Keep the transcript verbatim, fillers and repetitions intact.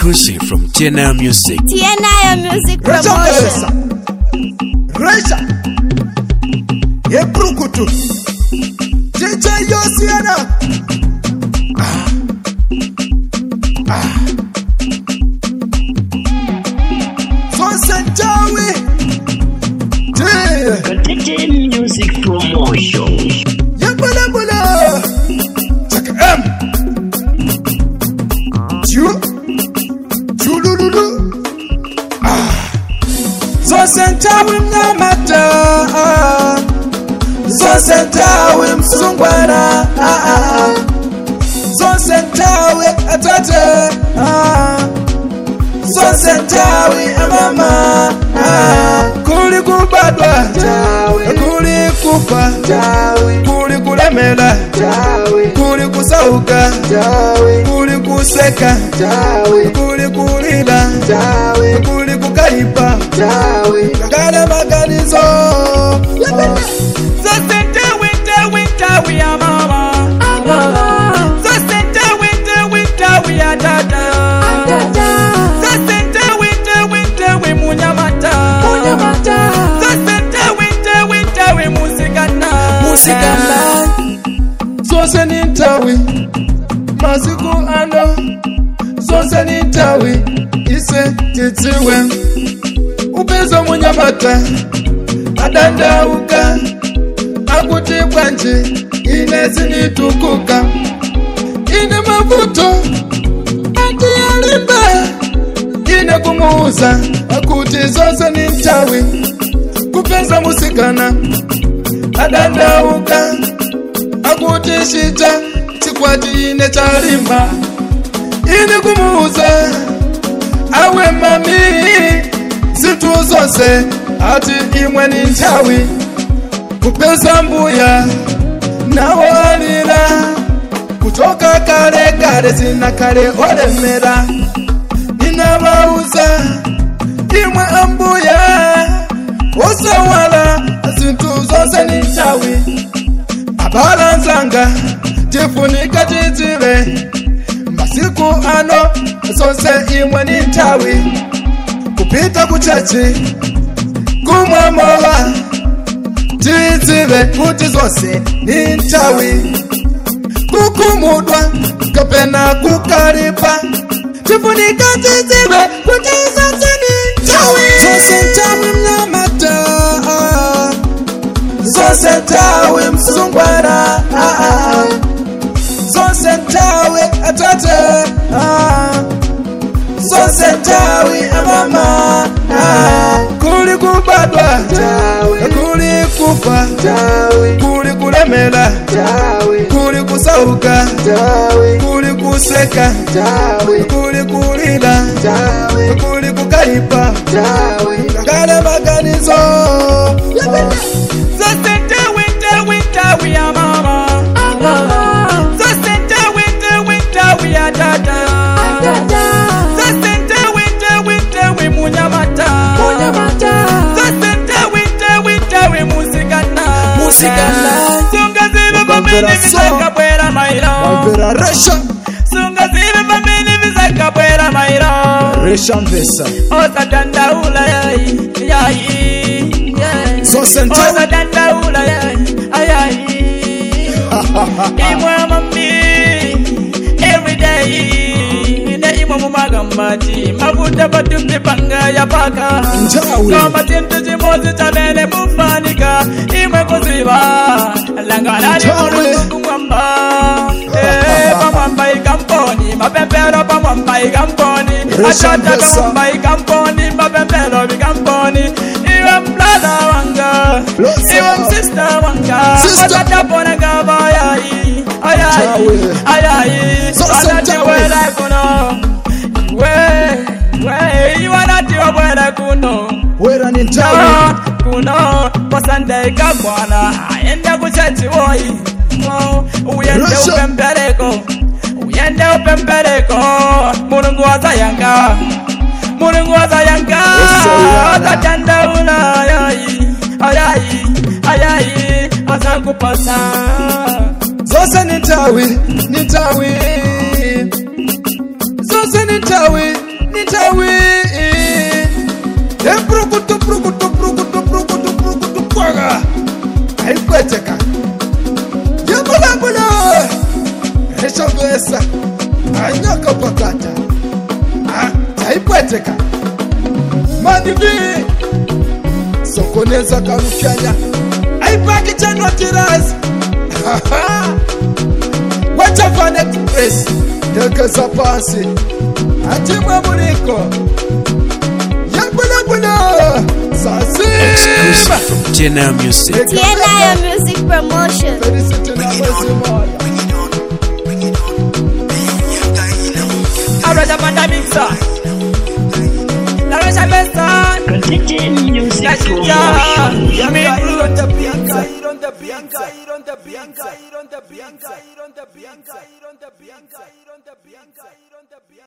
Exclusive from T N I Music. T N I Music Promotion. Recha Yeprukutu Chicha Yosiana. Ah. Ah. So Sentawi T N I Music Promotion. Yapala bula Chaka M Chu Chululu. Ah. So Sentawi Namata. So Sentawi Msungwana. So Sentawi Atate. So Sentawi Amama. Kuli kubadwa Kuli kufa Kuli kulemela Kuli kusauka Kuli kuseka Kuli kulila Kuli kukaipa Kagana maganizo So Senta winter winter we are mama. So Senta winter winter we are dada. So Senta winter winter we munyamata. So Senta winter winter we musikana. Musikana. So Senta we masiku ano. So Senta we ise titiwe. Upezo munyamata. Adanda uka akuti kwanje inezi nitukuka ine mavuto ati yalimba ine kumuuza akuti zose ni mchawi kupeza musikana adanda uka akuti shita chikwati ine chalimba ine kumuuza awe mami zitu zose ati imwe ni mchawi kupeza mbuya na walila kutoka kare kare zina kare olemera inabauza imwe ambuya usawala zintu zose ni mchawi abalanzanga tifunika titire masiku ano zose imwe ni mchawi kupita kuchachi kumwamola titire kuti zose ni mchawi kukumudwa kapena kukaripa tifunika titire kuti zose ni mchawi zose mchawi mnyamata zose mchawi msungwana zose mchawi atate zose mchawi amama kuli kubadwa kuli kufa kuli kulemela kuli kusauka kuli kuseka kuli kulila kuli kukaipa kagana maganizo so Senta winter winter we are mama. So Senta winter winter we are dada. So Senta winter winter we munyamata. So Senta winter winter we musikana. Musikana. Sunga zibe family visaka bwera mairo. Wambera Resha Sunga zibe family visaka bwera mairo. Resha Mvesa Osa danda ula yai yai yai. So Senta Osa danda ula yai ayai. Imwa mami every day. Ne imwa mumagambati mabuta batumbe panga ya paka. Mchawi Kama tintu jimozi chabele mufanika imwe kuziba langala ni muru kumwamba. Eh pamwamba ikamponi mapempero pamwamba ikamponi achata pamwamba ikamponi mapempero ikamponi iwe mblada wanga iwe msista wanga atata pona gaba ayayi ayayi ayayi atati wela kuno we we iwanati wabwela kuno wera ni mchawi kuno pasande kabwana enda kuchachi woi uyende upempereko uyende upempereko Mulungu azayanga Mulungu azayanga atatanda ula ayayi ayayi ayayi azakupasa zose ni tawi ni tawi zose ni tawi Taipweteka Yabula bula Eshogesa Anyaka pakata Taipweteka Mandivi Sokoneza karukyanya Aipaki chanwa kirazi Wacha Vanet Press Dekeza pasi Atimwe muniko Yabula bula Sasima Exclusive from T N I Music. T N I Music Promotion. Araja Manda Mixa Araja Besta Music Promotion. Yami Blue On the Bianca, on the Bianca, on the Bianca, on the Bianca, on the Bianca, on the Bianca, on the Bianca, on the Bianca.